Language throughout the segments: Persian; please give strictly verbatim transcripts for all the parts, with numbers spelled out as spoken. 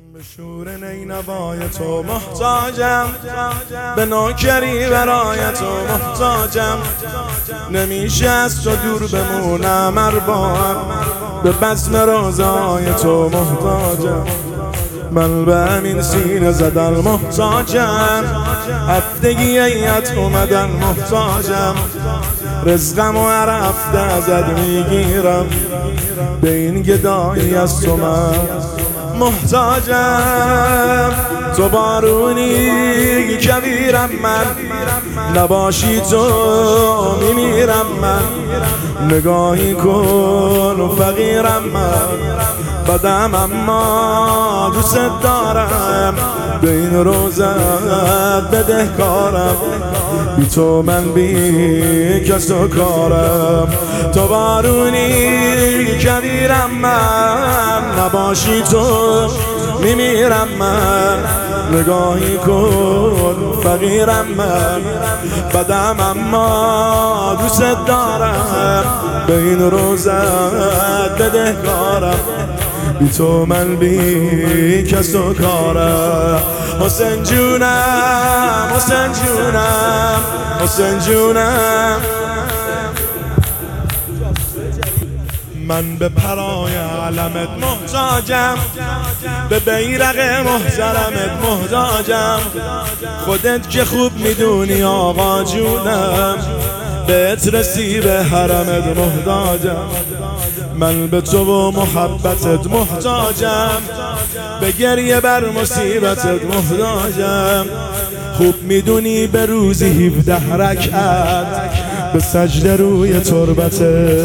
به شور نینوای تو محتاجم، به نوکری برای تو محتاجم. نمیشه از تو دور بمونم ارباب، به بزم روزای تو محتاجم. من به همین سینه زدن محتاجم، هفتگی ایت اومدن محتاجم. رزقم و هر هفته ازت میگیرم، به این گدایی از تو من محتاجم. تو بارونی کبیرم من، نباشی تو میمیرم من. نگاهی کن و فقیرم من، بدم اما دوست دارم. به این روزت بدهکارم، بی تو من بی کس و کارم. تو بارونی کبیرم من، نباشی تو میمیرم من. نگاهی کن فقیرم من، بدم اما دوست دارم. به این روزت بدهکارم، بی تو من بی کس و کارم. حسین جونم، حسین جونم، حسین جونم. من به پرای علمت محتاجم، به بیرق محترمت محتاجم. خودت که خوب میدونی آقا جونم، بهت رسی به حرمت محتاجم. من به تو و محبتت محتاجم، به گریه بر مصیبتت محتاجم. خوب میدونی به روزی هفده رکعت به سجده روی تربتت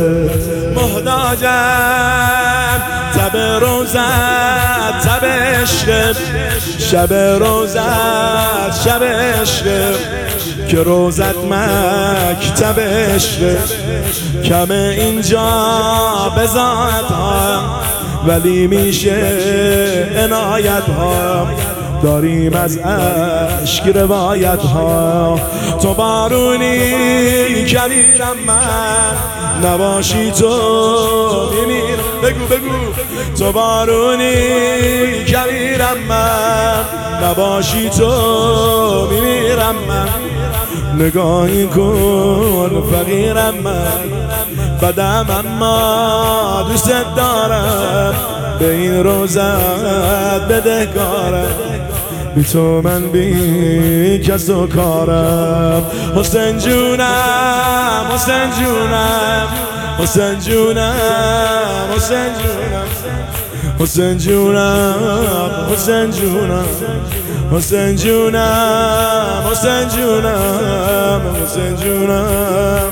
محتاجم. تب روزت تب عشق، شب روزت شب عشق. که روزت مکتب عشق، کم اینجا بزاعت ها، ولی میشه عنایت ها. داریم از عشق روایت ها. تو بارونی کبیرم من، نباشی تو میمیرم. بگو بگو. تو بارونی کبیرم من، نباشی تو میمیرم من. نگاهی کن فقیرم من، بدم اما دوست دارم. به این روزت بدهکارم، بی تو من بی کس و کارم. حسین جونم، حسین جونم، حسین جونم، حسین جونم، حسین جونم، حسین جونم، حسین جونم، حسین جونم، حسین جونم.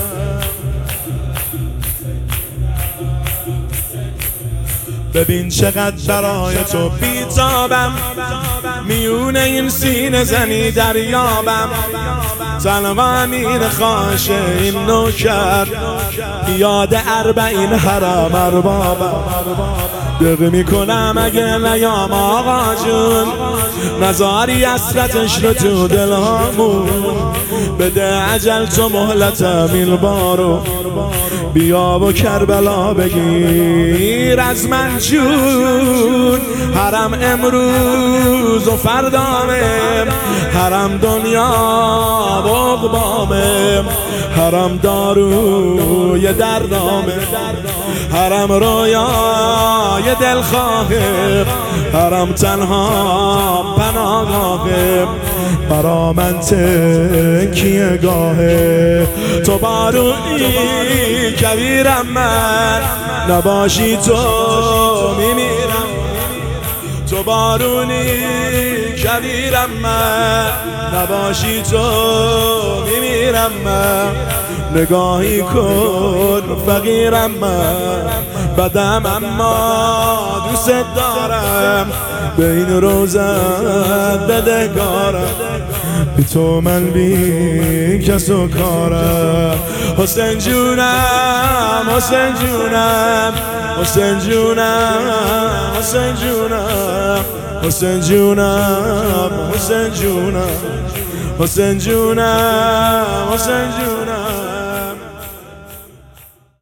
ببین چقدر برای تو بیتابم، میونه این سینه زنی دریابم. تنها امیر خواهش این نوکر، یاد اربعین حرم اربابم. دق میکنم اگه نیام آقا جون، نزاری حسرتش رو تو دلهامون. بده اجل تو مهلتم این بارو، بیا و کربلا بگیر از من جون. حرم امروز و فردامه، حرم دنیا و عقبامه. حرم داروی دردامه، حرم رویای دلخواهه. حرم تنها پناهگاهه، برا من تکیه گاهه. تو بارونی کبیرم من، نباشی تو میمیرم. تو بارونی کبیرم من، نباشی تو میمیرم من. نگاهی کن فقیرم من، بدم اما دوست دارم. به این روزت بدهکارم، بی تو من بی کس و کارم. حسین جونم، حسین جونم، حسین جونم، حسین جونم، حسین جونم، حسین جونم، حسین جونم، حسین جونم.